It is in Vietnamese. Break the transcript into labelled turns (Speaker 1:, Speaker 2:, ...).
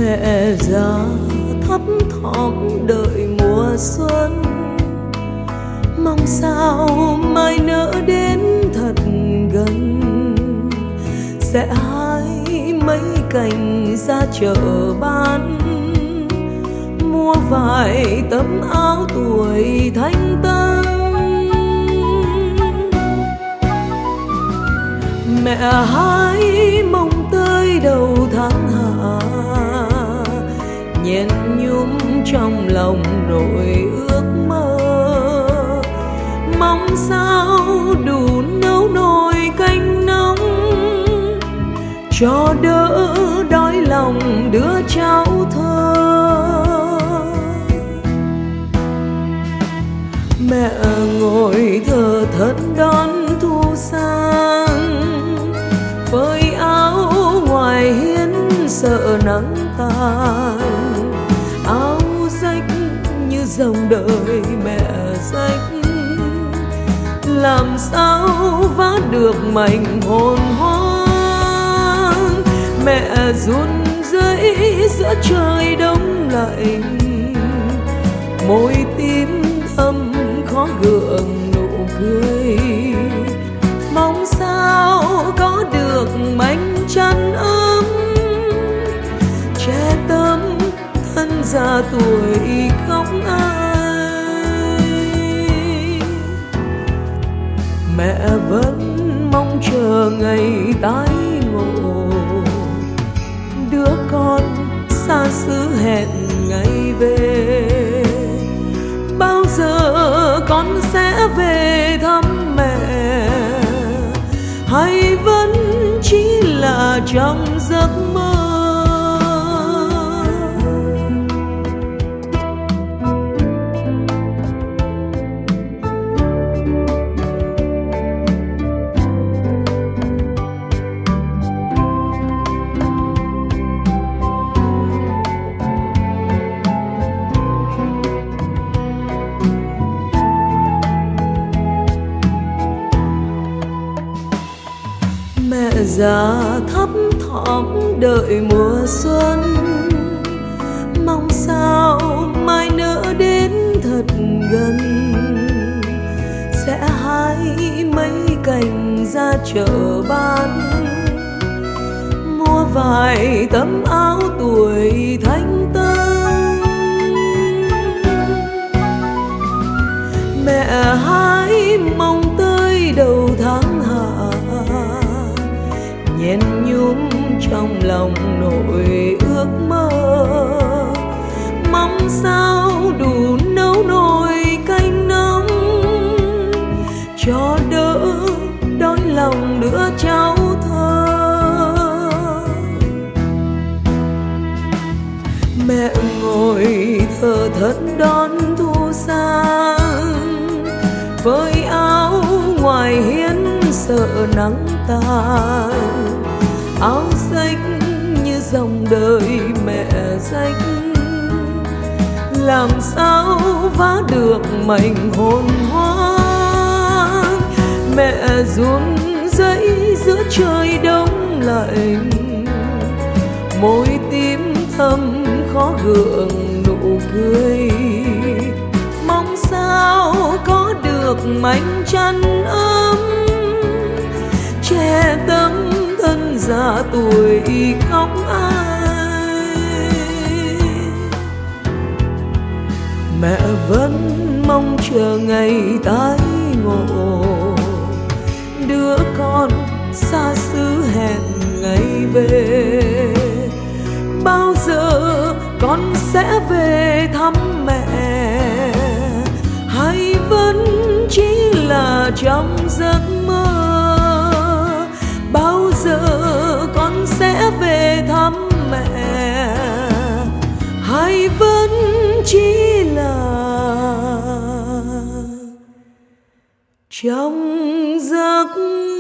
Speaker 1: Mẹ già thấp thỏm đợi mùa xuân, mong sao mai nỡ đến thật gần, sẽ hái mấy cành ra chợ bán, mua vài tấm áo tuổi thanh tân. Mẹ hái mồng tơi đầu tháng hạ, nhen nhúm trong lòng nỗi ước mơ, mong sao đủ nấu nồi canh nóng, cho đỡ đói lòng đứa cháu thơ. Mẹ ngồi thờ thẫn đón thu sang, phơi áo ngoài hiên sợ nắng tàn, áo rách như dòng đời mẹ rách, làm sao vá được mảnh hồn hoang. Mẹ run rẩy giữa trời đông lạnh, môi tím thâm khó gượng nụ cười, mong sao có được mảnh chăn ấm, che tấm thân già tuổi không ai. Mẹ vẫn mong chờ ngày tái ngộ, đứa con xa xứ hẹn ngày về. Bao giờ con sẽ về thăm mẹ, hay vẫn chỉ là trong giấc mơ? Mẹ già thấp thỏm đợi mùa xuân, mong sao mai nỡ đến thật gần, sẽ hái mấy cành ra chợ bán, mua vài tấm áo tuổi thanh tân. Mẹ hái mồng tơi đầu tháng hạ, nhen nhúm trong lòng nỗi ước mơ, mong sao đủ nấu nồi canh nóng, cho đỡ đói lòng đứa cháu thơ. Mẹ ngồi thờ thẫn đón thu sang, phơi áo ngoài hiên sợ nắng tàn, áo rách như dòng đời mẹ rách, làm sao vá được mảnh hồn hoang. Mẹ run rẩy giữa trời đông lạnh, môi tím thâm khó gượng nụ cười, mong sao có được mảnh chăn ấm, che tấm thân già tuổi không ai. Mẹ vẫn mong chờ ngày tái ngộ, đứa con xa xứ hẹn ngày về. Bao giờ con sẽ về thăm mẹ, hay vẫn chỉ là trong giấc mơ? Bao giờ con sẽ về thăm mẹ, hay vẫn chỉ là trong giấc mơ?